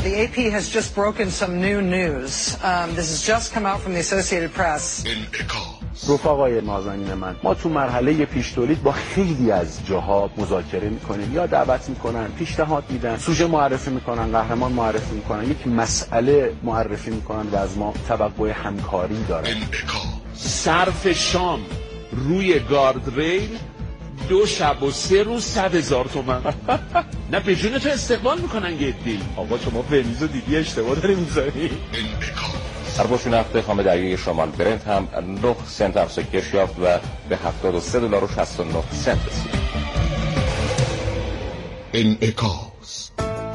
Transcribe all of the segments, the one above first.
The AP has just broken some new news. This has just come out from the Associated Press. رفقای نازنین من، ما تو مرحله پیش تولید با خیلی از جاها مذاکره میکنیم یا دعوت میکنن، پیشنهاد میدن، سوژه معرفی میکنن، قهرمان معرفی میکنن، یک مسئله معرفی میکنن و از ما توقع همکاری دارن. صرف شام روی گاردریل 2 شب و 3 روز 100,000 تومان. نه به جون تو استقبال میکنن گدی. آقا شما ونیزو دیدی اشتباه داری میذاری. ارباش نفت خام دریایی شمال برنت هم 9 سنت افزایش یافت و به $73.69 رسید. انعکاس.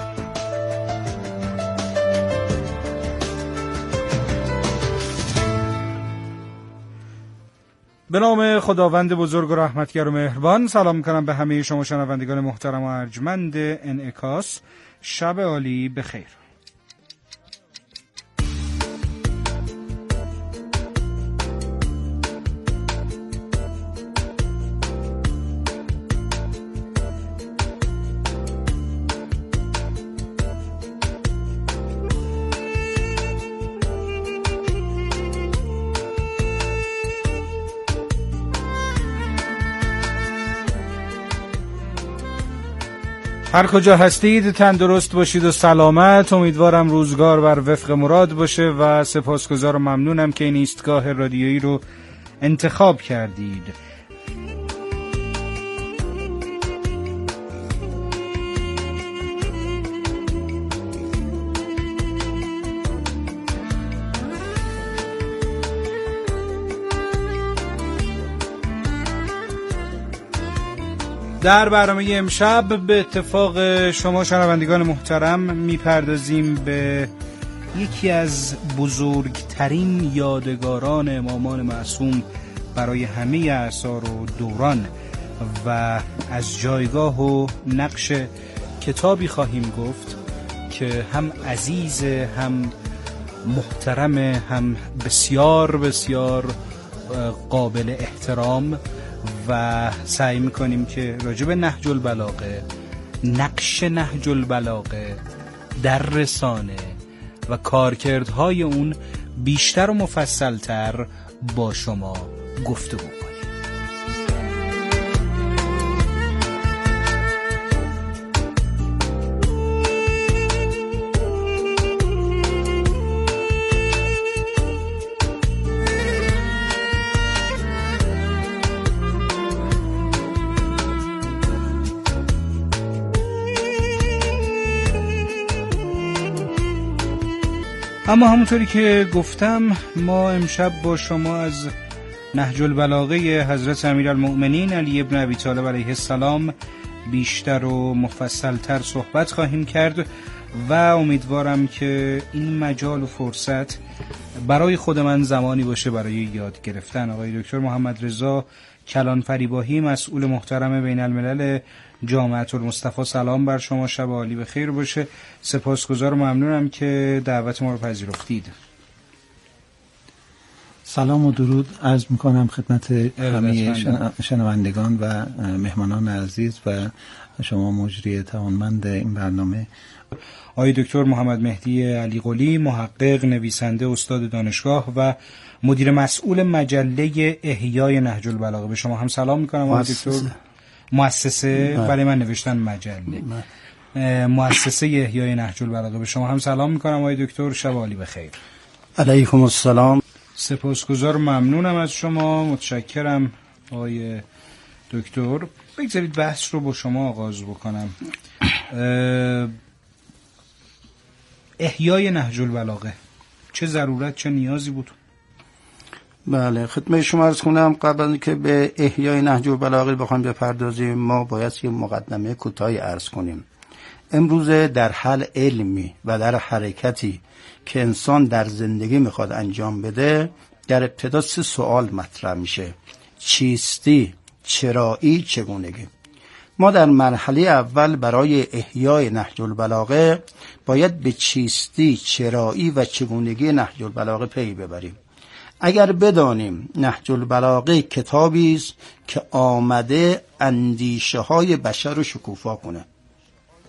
به نام خداوند بزرگ و رحمتگر و مهربان. سلام میکنم به همه شما شنوندگان محترم و ارجمند انعکاس. شب عالی بخیر. هر کجا هستید تندرست باشید و سلامت. امیدوارم روزگار بر وفق مراد باشه و سپاسگزار و ممنونم که این ایستگاه رادیویی رو انتخاب کردید. در برنامه امشب به اتفاق شما شنوندگان محترم میپردازیم به یکی از بزرگترین یادگاران امامان معصوم برای همه اعصار و دوران و از جایگاه و نقش کتابی خواهیم گفت که هم عزیز، هم محترم، هم بسیار بسیار قابل احترام و سعی میکنیم که راجع به نهج البلاغه، نقش نهج البلاغه در رسانه و کارکردهای اون بیشتر و مفصلتر با شما گفتگو کنیم. اما همونطوری که گفتم ما امشب با شما از نهج البلاغه حضرت امیرالمؤمنین علی ابن ابی طالب علیه السلام بیشتر و مفصلتر صحبت خواهیم کرد و امیدوارم که این مجال و فرصت برای خود من زمانی باشه برای یاد گرفتن. آقای دکتر محمد رضا کلان فریباهی، مسئول محترم بین الملل جامعه المصطفی، سلام بر شما، شب عالی بخیر باشه. سپاسگزار و ممنونم که دعوت ما رو پذیرفتید. سلام و درود عرض میکنم خدمت همه شنوندگان و مهمانان عزیز و شما مجری توانمند این برنامه. آقای دکتر محمد مهدی علی قلی، محقق، نویسنده، استاد دانشگاه و مدیر مسئول مجله احیای نهج البلاغه، به شما هم سلام میکنم. آقای دکتر مؤسسه، برای من نوشتن مجله، مؤسسه احیای نهج البلاغه، به شما هم سلام میکنم. آقای دکتر شب عالی بخیر. علیکم السلام. سپاسگزار، ممنونم از شما، متشکرم آقای دکتر. بگذارید بحث رو با شما آغاز بکنم. احیای نهج البلاغه چه ضرورت، چه نیازی بود؟ بله، خدمت شما عرض کنم قبل از اینکه به احیای نهج البلاغه بخوایم بپردازیم ما باید یه مقدمه کوتاهی عرض کنیم. امروز در حال علمی و در حرکتی که انسان در زندگی میخواد انجام بده، در ابتدا 3 سوال مطرح میشه: چیستی، چرایی، چگونگی. ما در مرحله اول برای احیای نهج البلاغه باید به چیستی، چرایی و چگونگی نهج البلاغه پی ببریم. اگر بدانیم نهج البلاغه کتابی است که آمده اندیشه های بشر رو شکوفا کنه،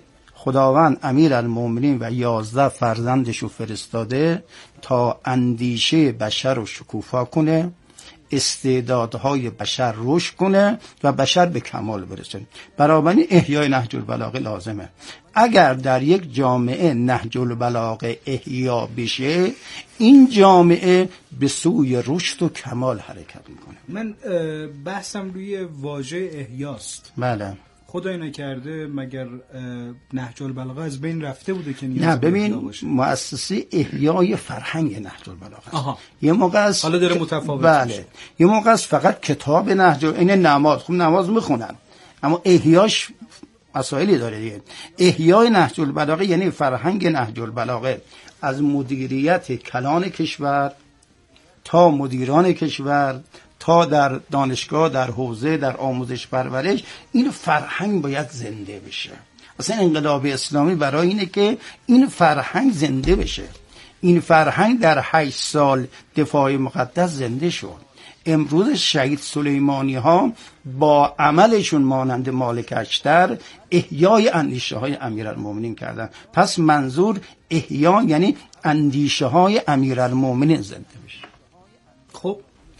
خداوند امیرالمومنین و 11 فرزندش رو فرستاده تا اندیشه بشر رو شکوفا کنه، استعدادهای بشر رشد کنه و بشر به کمال برسه. بنابراین احیای نهج البلاغه لازمه. اگر در یک جامعه نهج البلاغه احیا بشه، این جامعه به سوی رشد و کمال حرکت میکنه. من بحثم روی واژه احیاست. بله. خدای نکرده مگر نهج البلاغه از بین رفته بوده که نیاز نه، به ببین احیا باشه؟ مؤسسه احیای فرهنگ نهج البلاغه. آها. یه موقع است حالا داره متفاوت بله میشه. یه موقع است فقط کتاب نهج، این نماز، خب نماز میخونن، اما احیاش مسائلی داره دیگه. احیای نهج البلاغه یعنی فرهنگ نهج البلاغه از مدیریت کلان کشور تا مدیران کشور تا در دانشگاه، در حوزه، در آموزش پرورش، این فرهنگ باید زنده بشه. اصلا انقلاب اسلامی برای اینه که این فرهنگ زنده بشه. این فرهنگ در 8 سال دفاع مقدس زنده شد. امروز شهید سلیمانی ها با عملشون مانند مالک اشتر احیای اندیشه های امیرالمومنین کردن. پس منظور احیا یعنی اندیشه های امیرالمومنین زنده بشه. خب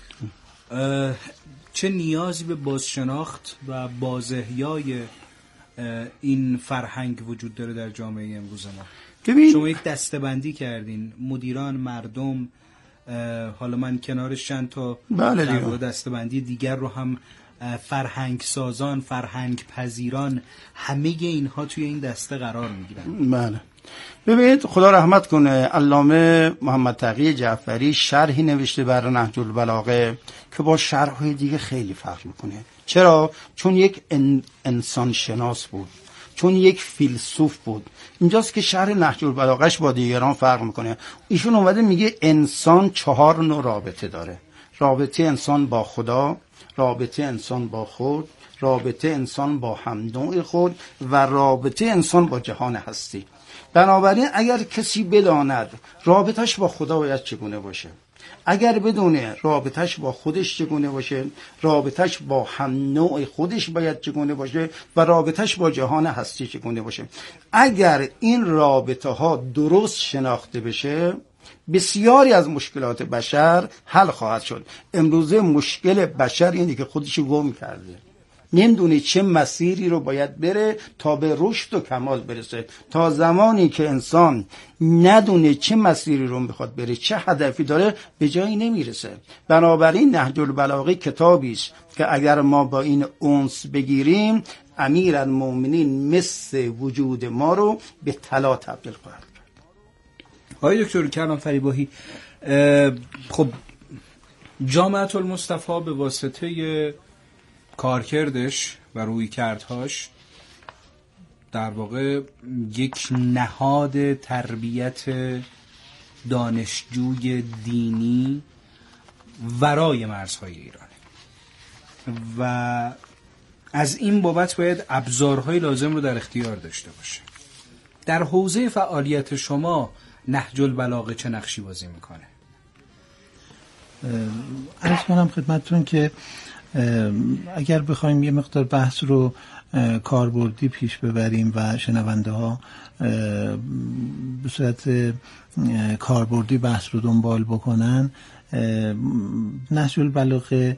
چه نیازی به بازشناخت و بازاحیای این فرهنگ وجود داره در جامعه امروز ما؟ شما یک دسته‌بندی کردین، مدیران، مردم، حالا من کنارش چند تا دسته‌بندی دیگر رو هم، فرهنگ سازان، فرهنگ پذیران، همه اینها توی این دسته قرار میگیرن. بله. ببینید خدا رحمت کنه، علامه محمد تقی جعفری شرحی نوشته بر نهج البلاغه که با شرح‌های دیگه خیلی فرق میکنه. چرا؟ چون یک انسان شناس بود، چون یک فیلسوف بود. اینجاست که شرح نهج البلاغهش با دیگران فرق میکنه. ایشون اومده میگه انسان 4 نوع رابطه داره: رابطه انسان با خدا، رابطه انسان با خود، رابطه انسان با هم نوع خود و رابطه انسان با جهان هستی. بنابراین اگر کسی بداند رابطش با خدا باید چگونه باشه، اگر بدونه رابطش با خودش چگونه باشه، رابطش با هم نوع خودش باید چگونه باشه و رابطش با جهان هستی چگونه باشه، اگر این رابطه ها درست شناخته بشه، بسیاری از مشکلات بشر حل خواهد شد. امروزه مشکل بشر اینه که خودش گم کرده، نمیدونه چه مسیری رو باید بره تا به رشد و کمال برسه. تا زمانی که انسان ندونه چه مسیری رو میخواد بره، چه هدفی داره، به جایی نمیرسه. بنابراین نهج البلاغه کتابی است که اگر ما با این انس بگیریم، امیرالمومنین مثل وجود ما رو به طلا تبدیل خواهد کرد. آقای دکتر کرمان فریباهی، خب جامعه المصطفی به واسطه کارکردش و رویکردهاش در واقع یک نهاد تربیت دانشجوی دینی ورای مرزهای ایرانه و از این بابت باید ابزارهای لازم رو در اختیار داشته باشه. در حوزه فعالیت شما نهج البلاغه چه نقشی بازی میکنه؟ عرض کنم خدمتتون که اگر بخوایم یه مقدار بحث رو کاربردی پیش ببریم و شنونده ها به صورت کاربردی بحث رو دنبال بکنن، نهج البلاغه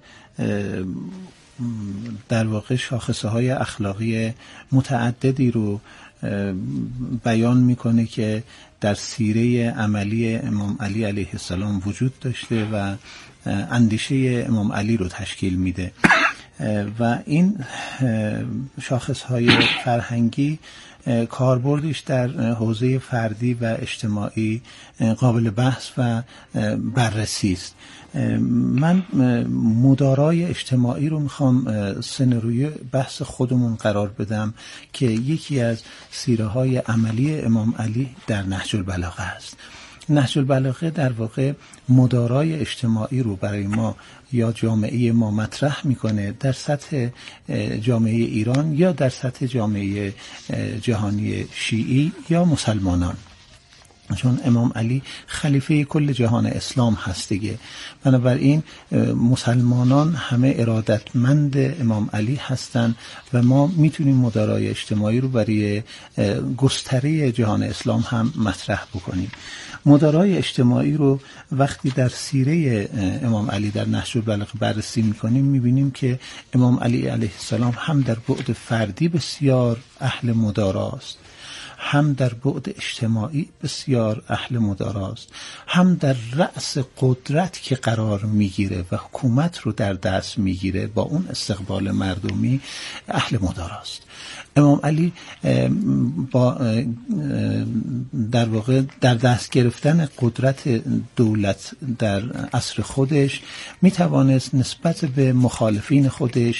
در واقع شاخصه های اخلاقی متعددی رو بیان میکنه که در سیره عملی امام علی علیه السلام وجود داشته و اندیشه امام علی رو تشکیل میده و این شاخصهای فرهنگی کاربردش در حوزه فردی و اجتماعی قابل بحث و بررسی است. من مدارای اجتماعی رو میخوام سناریوی بحث خودمون قرار بدم که یکی از سیره های عملی امام علی در نهج البلاغه است. نهج البلاغه در واقع مدارای اجتماعی رو برای ما یا جامعه ما مطرح میکنه در سطح جامعه ایران یا در سطح جامعه جهانی شیعی یا مسلمانان. چون امام علی خلیفه کل جهان اسلام هست دیگه. بنابراین مسلمانان همه ارادتمند امام علی هستند و ما میتونیم مدارای اجتماعی رو برای گستره جهان اسلام هم مطرح بکنیم. مدارای اجتماعی رو وقتی در سیره امام علی در نهج البلاغه بررسی میکنیم میبینیم که امام علی علیه السلام هم در بعد فردی بسیار اهل مداراست، هم در بعد اجتماعی بسیار اهل مداراست، هم در رأس قدرت که قرار میگیره و حکومت رو در دست میگیره با اون استقبال مردمی اهل مداراست. امام علی با در واقع در دست گرفتن قدرت دولت در عصر خودش میتوانست نسبت به مخالفین خودش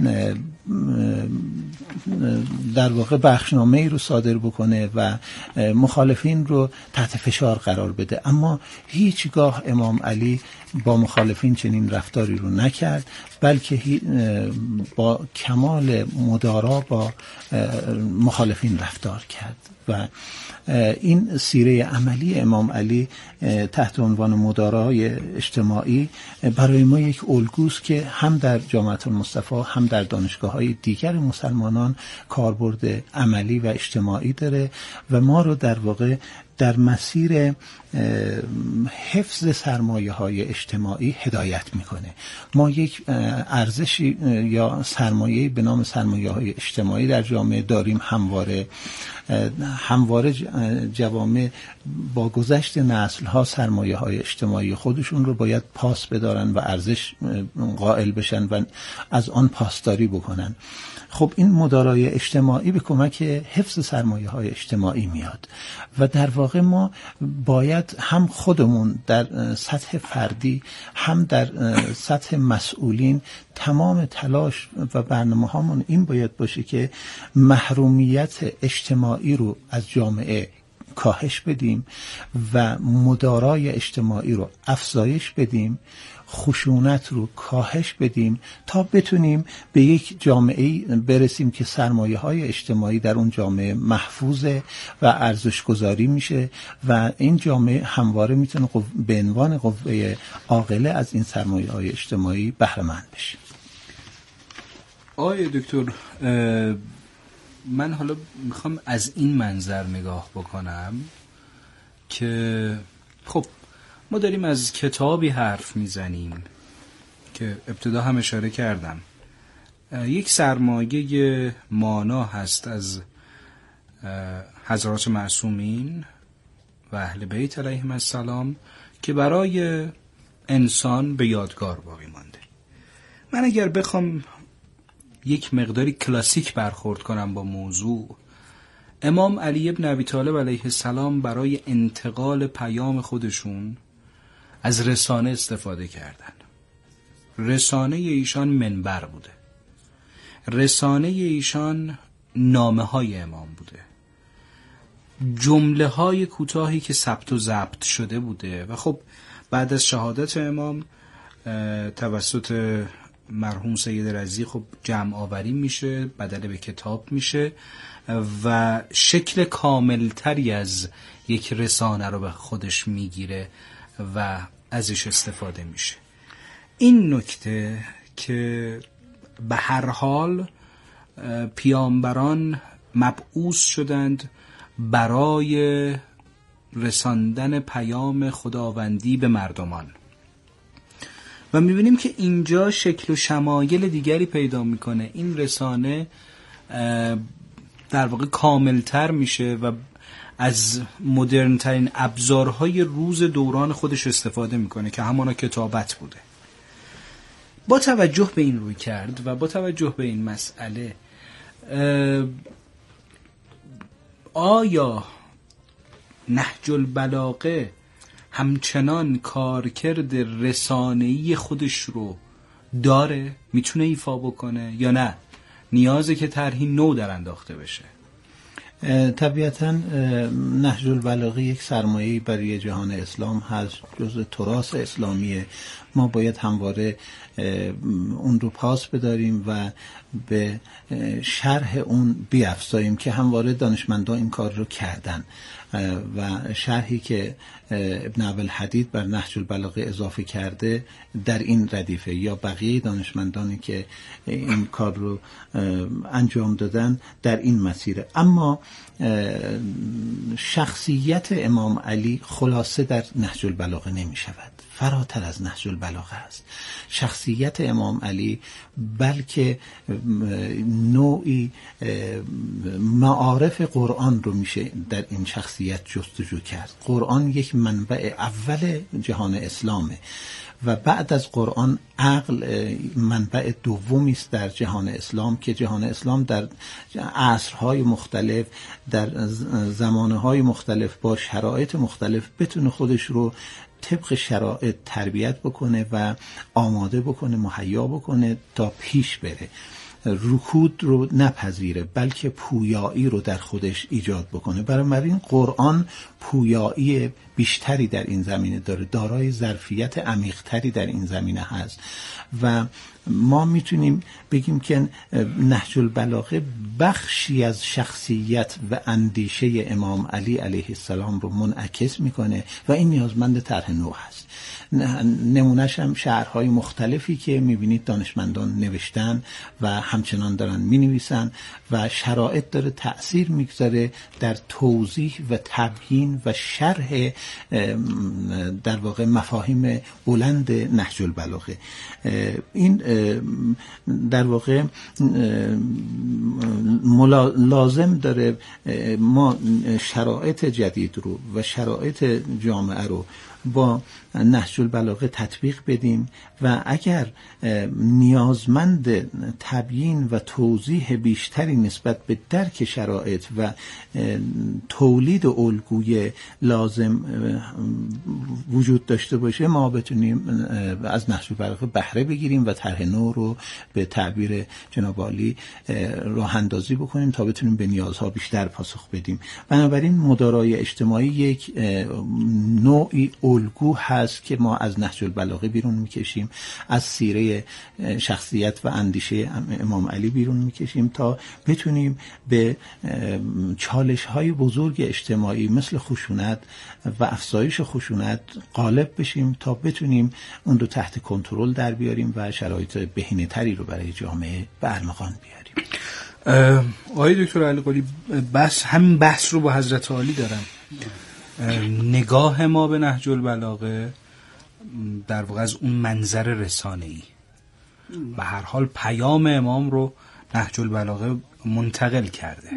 در واقع بخشنامه‌ای رو صادر بکنه و مخالفین رو تحت فشار قرار بده، اما هیچگاه امام علی با مخالفین چنین رفتاری رو نکرد، بلکه با کمال مدارا با مخالفین رفتار کرد و این سیره عملی امام علی تحت عنوان مدارای اجتماعی برای ما یک الگوست که هم در جامعه المصطفی هم در دانشگاه‌های دیگر مسلمانان کاربرد عملی و اجتماعی داره و ما رو در واقع در مسیر حفظ سرمایه‌های اجتماعی هدایت میکنه. ما یک ارزشی یا سرمایه‌ای به نام سرمایه‌های اجتماعی در جامعه داریم. همواره جوامع با گذشت نسل‌ها سرمایه‌های اجتماعی خودشون رو باید پاس بدارن و ارزش قائل بشن و از آن پاسداری بکنن. خب این مدارای اجتماعی به کمک حفظ سرمایه‌های اجتماعی میاد و در واقع ما باید هم خودمون در سطح فردی هم در سطح مسئولین تمام تلاش و برنامه‌هامون این باید باشه که محرومیت اجتماعی رو از جامعه کاهش بدیم و مدارای اجتماعی رو افزایش بدیم، خشونت رو کاهش بدیم تا بتونیم به یک جامعه برسیم که سرمایه‌های اجتماعی در اون جامعه محفوظه و ارزش‌گذاری میشه و این جامعه همواره میتونه به عنوان قوه عاقله از این سرمایه‌های اجتماعی بهره مند بشه. آقای دکتر، من حالا میخوام از این منظر نگاه بکنم که خب ما داریم از کتابی حرف میزنیم که ابتدا هم اشاره کردم، یک سرمایه مانا هست از حضرات معصومین و اهل بیت علیهم السلام که برای انسان به یادگار باقی مانده. من اگر بخوام یک مقداری کلاسیک برخورد کنم با موضوع، امام علی ابن ابی طالب علیه السلام برای انتقال پیام خودشون از رسانه استفاده کردن. رسانه ایشان منبر بوده، رسانه ایشان نامه های امام بوده، جمله های کوتاهی که ثبت و ضبط شده بوده و خب بعد از شهادت امام توسط مرحوم سید رضی خب جمع آوری میشه، بدل به کتاب میشه و شکل کاملتری از یک رسانه رو به خودش میگیره و ازش استفاده میشه. این نکته که به هر حال پیامبران مبعوث شدند برای رساندن پیام خداوندی به مردمان و میبینیم که اینجا شکل و شمایل دیگری پیدا میکنه. این رسانه در واقع کاملتر میشه و از مدرن ترین ابزارهای روز دوران خودش استفاده میکنه که همانا کتابت بوده. با توجه به این روی کرد و با توجه به این مسئله، آیا نهج البلاغه همچنان کارکرد رسانه‌ای خودش رو داره، میتونه ایفا بکنه یا نه نیازه که طرحی نو در انداخته بشه؟ طبیعتاً نهج البلاغه یک سرمایه‌ای برای جهان اسلام هست، جزء تراث اسلامیه. ما باید همواره اون رو پاس بداریم و به شرح اون بیافزاییم که همواره دانشمندان این کار رو کردن و شرحی که ابن ابوالحدید بر نهج البلاغه اضافه کرده در این ردیفه یا بقیه دانشمندانی که این کار رو انجام دادن در این مسیره. اما شخصیت امام علی خلاصه در نهج البلاغه نمی شود، فراتر از نهج البلاغه است. شخصیت امام علی بلکه نوعی معارف قرآن رو میشه در این شخصیت جستجو کرد. قرآن یک منبع اول جهان اسلامه و بعد از قرآن عقل منبع دومی است در جهان اسلام که جهان اسلام در عصرهای مختلف در زمانهای مختلف با شرایط مختلف بتونه خودش رو طبق شرایط تربیت بکنه و آماده بکنه، مهیا بکنه تا پیش بره، رکود رو نپذیره بلکه پویایی رو در خودش ایجاد بکنه. بنابراین قرآن پویایی بیشتری در این زمینه داره، دارای ظرفیت عمیق‌تری در این زمینه هست و ما میتونیم بگیم که نهج البلاغه بخشی از شخصیت و اندیشه امام علی علیه السلام رو منعکس میکنه و این نیازمند طرح نو هست. نمونهش هم شعرهای مختلفی که میبینید دانشمندان نوشتن و همچنان دارن مینویسن و شرایط داره تأثیر میگذاره در توضیح و تبیین و شرح در واقع مفاهیم بلند نهج البلاغه. این در واقع لازم داره ما شرایط جدید رو و شرایط جامعه رو با نهج البلاغه تطبیق بدیم و اگر نیازمند تبیین و توضیح بیشتری نسبت به درک شرایط و تولید الگوی لازم وجود داشته باشه ما بتونیم از نهج البلاغه بهره بگیریم و طرح نو رو به تعبیر جناب عالی راه اندازی بکنیم تا بتونیم به نیازها بیشتر پاسخ بدیم. بنابراین مدارای اجتماعی یک نوعی الگو هست که ما از نهج البلاغه بیرون میکشیم، از سیره شخصیت و اندیشه امام علی بیرون میکشیم تا بتونیم به چالش های بزرگ اجتماعی مثل خشونت و افزایش خشونت غالب بشیم تا بتونیم اون رو تحت کنترل در بیاریم و شرایط بهینه تری رو برای جامعه به ارمغان بیاریم. آقای دکتر علی قلی همین بحث رو با حضرت عالی دارم. نگاه ما به نهج البلاغه در واقع از اون منظر رسانه‌ای به هر حال پیام امام رو نهج البلاغه منتقل کرده.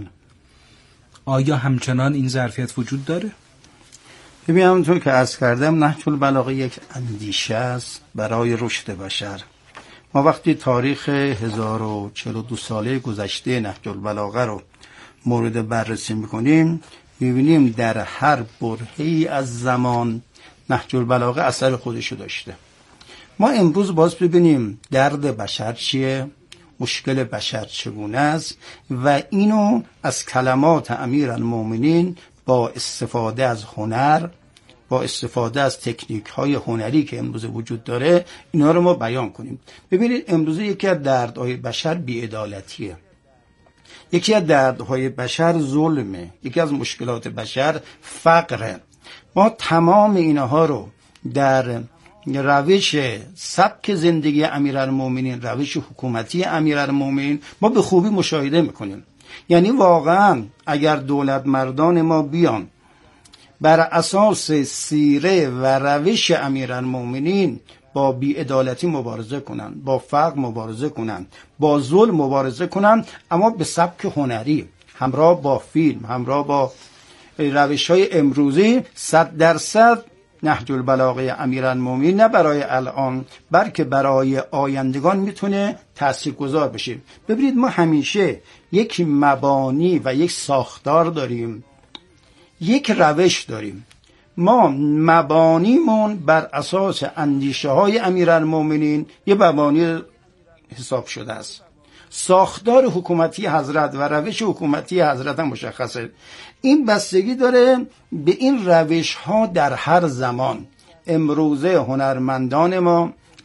آیا همچنان این ظرفیت وجود داره؟ ببین همونطور که عرض کردم نهج البلاغه یک اندیشه است برای رشد بشر. ما وقتی تاریخ 1042 ساله گذشته نهج البلاغه رو مورد بررسی میکنیم میبینیم در هر برهه‌ای از زمان نهج البلاغه اثر خودشو داشته. ما امروز باز ببینیم درد بشر چیه، مشکل بشر چگونه است و اینو از کلمات امیرالمومنین با استفاده از هنر، با استفاده از تکنیک های هنری که امروز وجود داره اینا رو ما بیان کنیم. ببینید امروز یکی از دردهای بشر بی‌عدالتیه، یکی از دردهای بشر ظلمه، یکی از مشکلات بشر فقره. ما تمام اینها رو در روش سبک زندگی امیرالمومنین، روش حکومتی امیرالمومنین ما به خوبی مشاهده میکنیم. یعنی واقعا اگر دولت مردان ما بیان بر اساس سیره و روش امیرالمومنین با بی‌عدالتی مبارزه کنن، با فقر مبارزه کنن، با ظلم مبارزه کنن، اما به سبک هنری، همراه با فیلم، همراه با روش‌های امروزی، 100% نهج البلاغه امیرالمومنین نه برای الان بلکه برای آیندگان میتونه تاثیرگذار بشه. ببینید ما همیشه یک مبانی و یک ساختار داریم، یک روش داریم. ما مبانیمون بر اساس اندیشه های امیرالمومنین یه مبانی حساب شده است. ساختار حکومتی حضرت و روش حکومتی حضرت هم مشخصه. این بستگی داره به این روش ها در هر زمان. امروزه هنرمندان ما،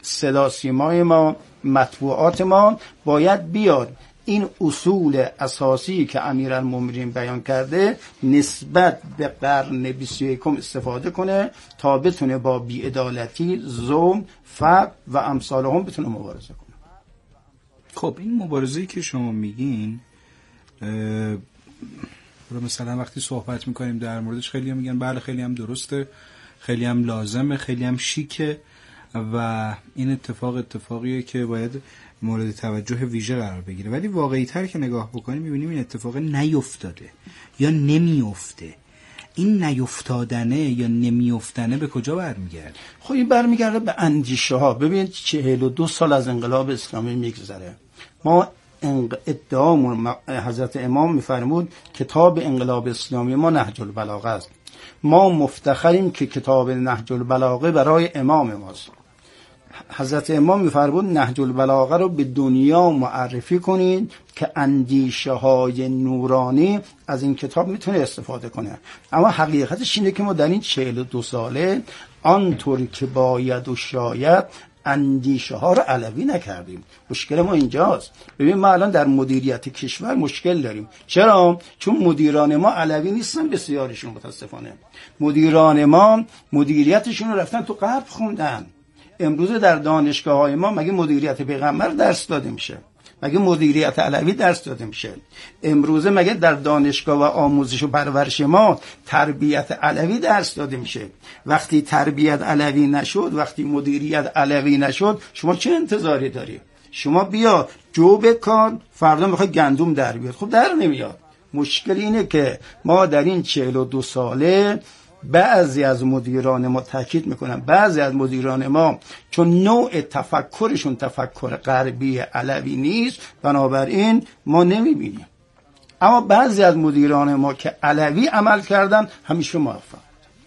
صدا سیمای ما، مطبوعات ما باید بیاد این اصول اساسی که امیرالمومنین بیان کرده نسبت به قرن 21 استفاده کنه تا بتونه با بی‌عدالتی، ظلم، فقر و امثالهم بتونه مبارزه کنه. خب این مبارزه‌ای که شما میگین مثلا وقتی صحبت میکنیم در موردش خیلی هم میگن بله خیلی هم درسته، خیلی هم لازمه، خیلی هم شیکه و این اتفاقیه که باید مورد توجه ویژه قرار بگیره، ولی واقعی تر که نگاه بکنیم میبینیم این اتفاق نیفتاده یا نمیفته. این نیفتادنه یا نمیفتنه به کجا برمیگرده؟ خب این برمیگرده به اندیشه ها. ببینید 42 سال از انقلاب اسلامی میگذره. ما ادعامون حضرت امام میفرمود کتاب انقلاب اسلامی ما نهج البلاغه است. ما مفتخریم که کتاب نهج البلاغه برای امام ماست. حضرت امام میفرمود نهج البلاغه رو به دنیا معرفی کنید که اندیشه های نورانی از این کتاب میتونه استفاده کنه. اما حقیقتش اینه که ما در این 42 ساله آنطور که باید و شاید اندیشه ها رو علوی نکردیم. مشکل ما اینجاست. ببین ما الان در مدیریت کشور مشکل داریم. چرا؟ چون مدیران ما علوی نیستن، بسیارشون متاسفانه. مدیران ما مدیریتشون رو رفتن تو غرب خوندن. امروز در دانشگاه های ما مگه مدیریت پیغمبر درس داده میشه؟ مگه مدیریت علوی درس داده میشه؟ امروز مگه در دانشگاه و آموزش و پرورش ما تربیت علوی درس داده میشه؟ وقتی تربیت علوی نشد، وقتی مدیریت علوی نشد، شما چه انتظاری داری؟ شما بیا جو بکن، فردا میخوای گندم در بیاد، خب در نمیاد. مشکل اینه که ما در این 42 ساله بعضی از مدیران ما، تاکید میکنم بعضی از مدیران ما، چون نوع تفکرشون تفکر غربی علوی نیست، بنابراین ما نمیبینیم. اما بعضی از مدیران ما که علوی عمل کردن همیشه موفق.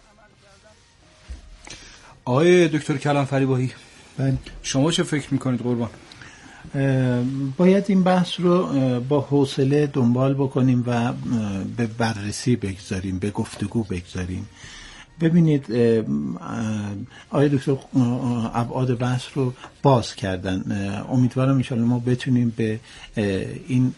آقای دکتر کلان فریبایی، شما چه فکر میکنید قربان؟ باید این بحث رو با حوصله دنبال بکنیم و به بررسی بگذاریم، به گفتگو بگذاریم. ببینید آقای دکتر ابعاد بحث رو باز کردن. امیدوارم انشاءالله ما بتونیم به این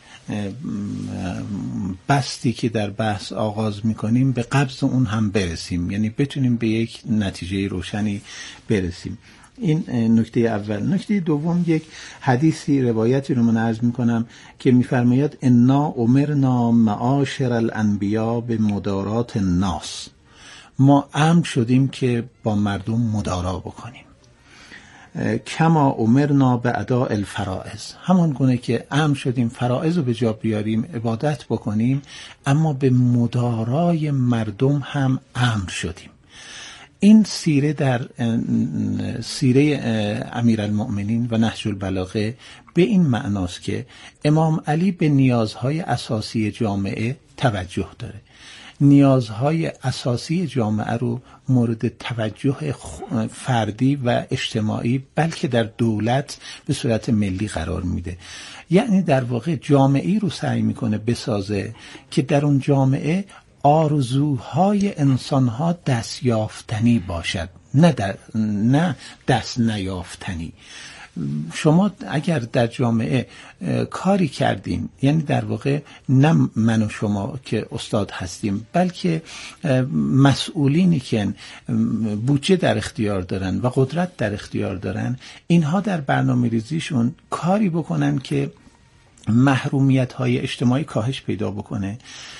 بستی که در بحث آغاز میکنیم به قبض اون هم برسیم، یعنی بتونیم به یک نتیجه روشنی برسیم. این نکته اول. نکته دوم، یک حدیثی روایتی رو من عرض میکنم که میفرماید انا امرنا معاشر الانبیا به مدارات الناس. ما امر شدیم که با مردم مدارا بکنیم. کما امرنا به اداء الفرائض، همان گونه که امر شدیم فرائض رو به جا بیاریم، عبادت بکنیم، اما به مدارای مردم هم امر شدیم. این سیره در سیره امیرالمؤمنین و نهج البلاغه به این معناست که امام علی به نیازهای اساسی جامعه توجه داره. نیازهای اساسی جامعه رو مورد توجه فردی و اجتماعی بلکه در دولت به صورت ملی قرار میده. یعنی در واقع جامعه‌ای رو سعی میکنه بسازه که در اون جامعه آرزوهای انسانها دستیافتنی باشد، نه دست نیافتنی. شما اگر در جامعه کاری کردین، یعنی در واقع نه من و شما که استاد هستیم، بلکه مسئولینی که بودجه در اختیار دارن و قدرت در اختیار دارن، اینها در برنامه ریزیشون کاری بکنن که محرومیت های اجتماعی کاهش پیدا بکنه،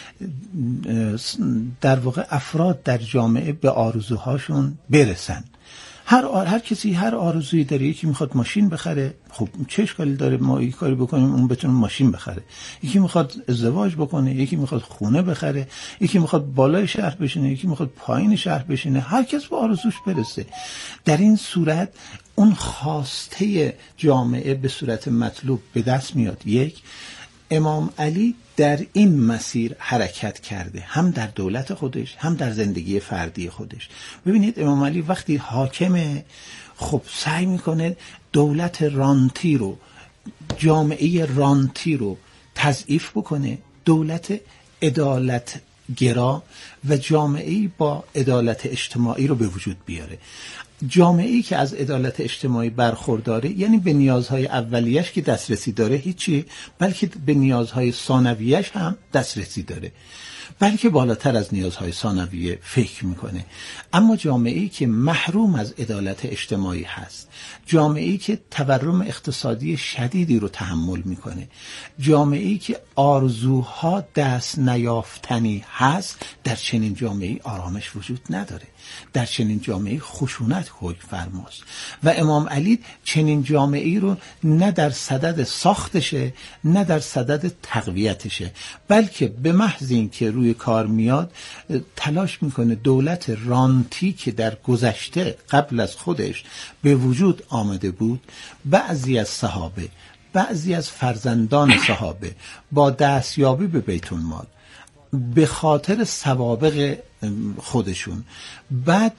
در واقع افراد در جامعه به آرزوهاشون برسن. هر کسی هر آرزویی داره. یکی میخواد ماشین بخره، خب چه اشکالی داره ما یک کاری بکنیم اون بتونه ماشین بخره. یکی میخواد ازدواج بکنه، یکی میخواد خونه بخره، یکی میخواد بالای شهر بشینه، یکی میخواد پایین شهر بشینه. هر کس به آرزوش برسه. در این صورت اون خواسته جامعه به صورت مطلوب به دست میاد. یک، امام علی در این مسیر حرکت کرده، هم در دولت خودش هم در زندگی فردی خودش. ببینید امام علی وقتی حاکمه، خب سعی میکنه دولت رانتی رو، جامعه رانتی رو تضعیف بکنه، دولت عدالت گرا و جامعه‌ای با عدالت اجتماعی رو به وجود بیاره. جامعه‌ای که از عدالت اجتماعی برخورداره، یعنی به نیازهای اولیه‌اش که دسترسی داره هیچی، بلکه به نیازهای ثانویه‌اش هم دسترسی داره، بلکه بالاتر از نیازهای ثانویه فکر میکنه. اما جامعه‌ای که محروم از عدالت اجتماعی هست، جامعه‌ای که تورم اقتصادی شدیدی رو تحمل میکنه، جامعه‌ای که آرزوها دست نیافتنی هست، در چنین جامعه‌ای آرامش وجود نداره، در چنین جامعه‌ای خشونت حکم فرماست. و امام علی چنین جامعه‌ای رو نه در صدد ساختشه نه در صدد تقویتشه، بلکه به محض اینکه روی کار میاد تلاش میکنه دولت رانتی که در گذشته قبل از خودش به وجود آمده بود، بعضی از صحابه، بعضی از فرزندان صحابه با دستیابی به بیت المال، به خاطر سوابق خودشون، بعد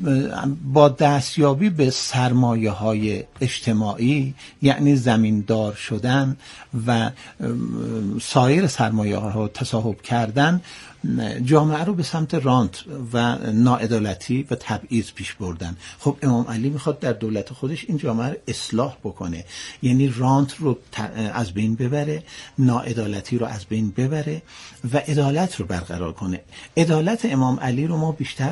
با دستیابی به سرمایه‌های اجتماعی یعنی زمیندار شدن و سایر سرمایه‌ها رو تصاحب کردن، جامعه رو به سمت رانت و ناعدالتی و تبعیض پیش بردن. خب امام علی میخواد در دولت خودش این جامعه رو اصلاح بکنه، یعنی رانت رو از بین ببره، ناعدالتی رو از بین ببره و عدالت رو برقرار کنه. عدالت امام علی رو ما بیشتر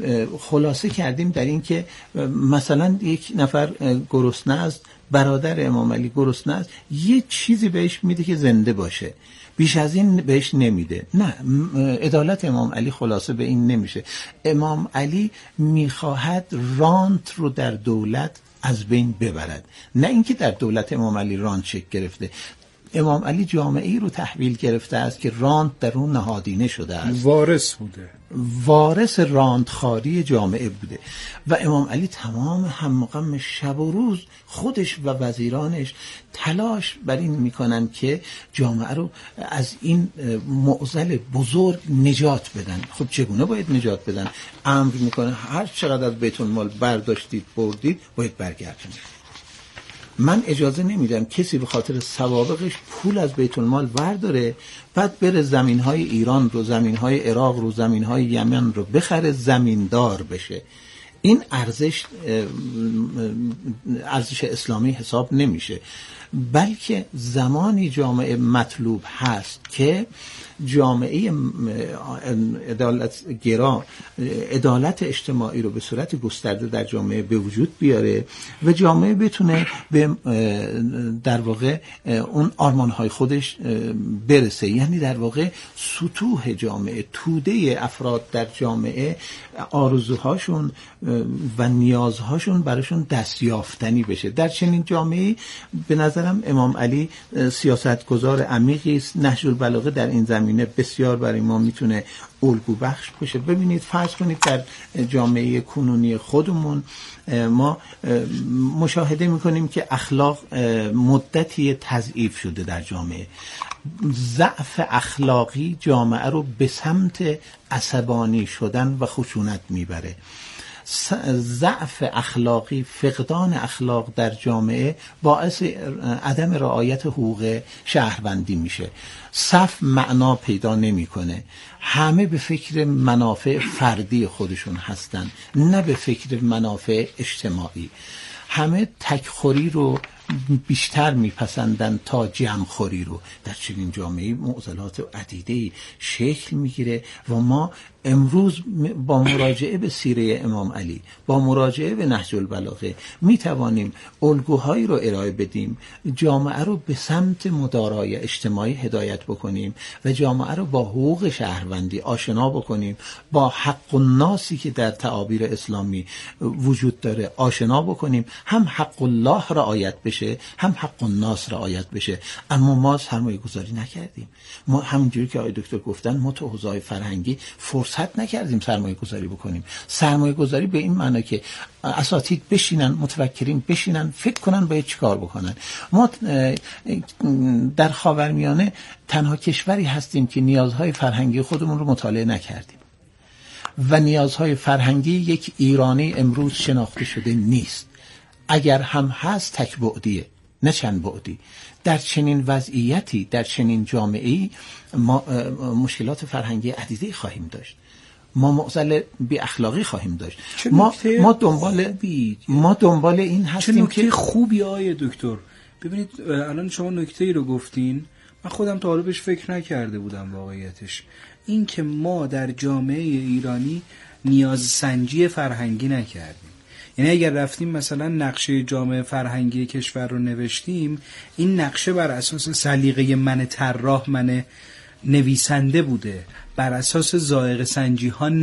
خلاصه کردیم در این که مثلا یک نفر گرسنه است، برادر امام علی گرسنه است، یه چیزی بهش میده که زنده باشه، بیش از این بهش نمیده. نه، عدالت امام علی خلاصه به این نمیشه. امام علی میخواهد رانت رو در دولت از بین ببرد، نه اینکه در دولت امام علی رانت شکل گرفته. امام علی جامعه‌ای رو تحویل گرفته است که رانت در اون نهادینه شده است، وارث بوده، وارث راندخاری جامعه بوده. و امام علی تمام همغم شب و روز خودش و وزیرانش تلاش بر این میکنن که جامعه رو از این معضل بزرگ نجات بدن. خب چگونه باید نجات بدن؟ امر میکنه هر چقدر از بیت المال برداشتید بردید باید برگردونید. من اجازه نمیدم کسی به خاطر سوابقش پول از بیت المال ورداره بعد بره زمینهای ایران رو، زمینهای عراق رو، زمینهای یمن رو بخره، زمیندار بشه. این ارزش اسلامی حساب نمیشه. بلکه زمانی جامعه مطلوب هست که جامعه عدالت اجتماعی رو به صورت گسترده در جامعه به وجود بیاره و جامعه بتونه به در واقع اون آرمانهای خودش برسه. یعنی در واقع سطوح جامعه، توده افراد در جامعه، آرزوهاشون و نیازهاشون براشون دستیافتنی بشه. در چنین جامعه به نظرم امام علی سیاستگزار عمیقی است. نهج البلاغه در این زمینه بسیار برای ما میتونه الگو بخش باشه. ببینید فرض کنید در جامعه کنونی خودمون ما مشاهده میکنیم که اخلاق مدتی تضعیف شده در جامعه. ضعف اخلاقی جامعه رو به سمت عصبانی شدن و خشونت میبره. ضعف اخلاقی، فقدان اخلاق در جامعه باعث عدم رعایت حقوق شهروندی میشه. صف معنا پیدا نمیکنه. همه به فکر منافع فردی خودشون هستن، نه به فکر منافع اجتماعی. همه تکخوری رو بیشتر میپسندن تا جمعخوری رو. در چنین جامعه معضلات عدیده‌ای شکل میگیره و ما امروز با مراجعه به سیره امام علی، با مراجعه به نهج البلاغه میتوانیم الگوهایی رو ارائه بدیم، جامعه رو به سمت مدارای اجتماعی هدایت بکنیم و جامعه رو با حقوق شهروندی آشنا بکنیم، با حق الناسی که در تعابیر اسلامی وجود داره آشنا بکنیم. هم حق الله رعایت بشه، هم حق الناس رعایت بشه. اما ما سرمایه گذاری نکردیم. ما همونجوری که آقای دکتر گفتن ما تو حوزه‌های فرهنگی فرصت نکردیم سرمایه گذاری بکنیم. سرمایه گذاری به این معنی که اساتید بشینن، متفکرین بشینن فکر کنن باید چیکار بکنن. ما در خاورمیانه تنها کشوری هستیم که نیازهای فرهنگی خودمون رو مطالعه نکردیم و نیازهای فرهنگی یک ایرانی امروز شناخته شده نیست. اگر هم هست تک بعدیه، نه چند بعدی. در چنین وضعیتی، در چنین جامعه‌ای ما مشکلات فرهنگی عدیده‌ای خواهیم داشت. ما معضل بی اخلاقی خواهیم داشت. ما دنبال این هستیم. چه نکته خوبی آیه دکتر. ببینید الان شما نکته‌ای رو گفتین، من خودم تا حالا بهش فکر نکرده بودم. واقعیتش این که ما در جامعه ایرانی نیاز سنجی فرهنگی نکردیم. یعنی اگر رفتیم مثلا نقشه جامعه فرهنگی کشور رو نوشتیم، این نقشه بر اساس سلیقه من طراح، من نویسنده بوده، بر اساس ذائقه سنجی ها